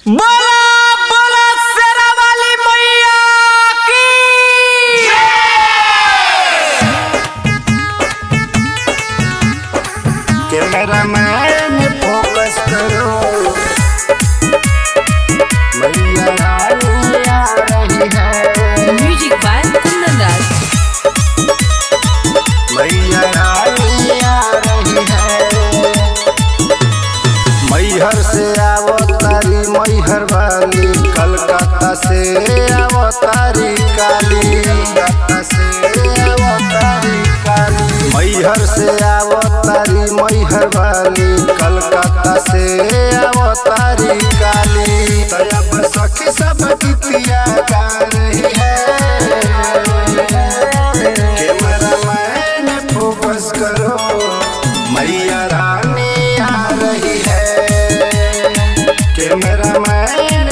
बोला बोला शेरा वाली मैया की कैमरा मैन फोकस करो, मैया आ रही है। Music by Kundan Raj. मैया आ रही है। मैहर से आवतारी मैहर वाली, कलकत्ता से आवतारी काली, कलकत्ता से आवतारी काली। मैहर से आवतारी मैहर वाली, कलकत्ता से आवतारी काली। तब सखी सब गीतिया गा रही है। कैमरा मैन फोकस करो, मैया रानी आ रही है। Camera man